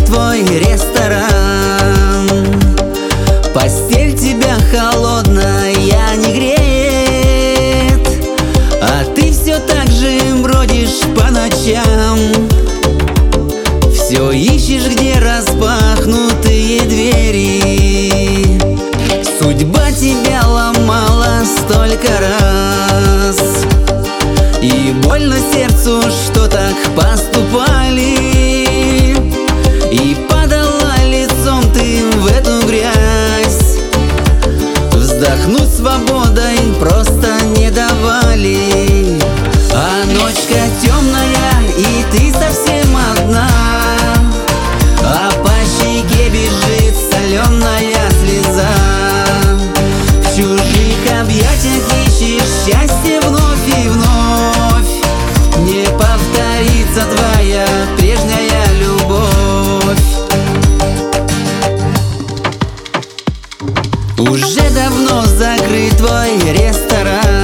твой ресторан. Постель тебя холодная не греет, а ты все так же бродишь по ночам. Все ищешь, где распахнутые двери. Судьба тебя ломала столько раз, и больно сердцу, что так поступали. И падала лицом ты в эту грязь. Вздохнуть свободой просто не давали. А ночка темная, и ты совсем одна, а по щеке бежит соленая слеза. В чужих объятиях ищешь счастье вновь и вновь. Не повторится твоя прежняя любовь. Уже давно закрыт твой ресторан.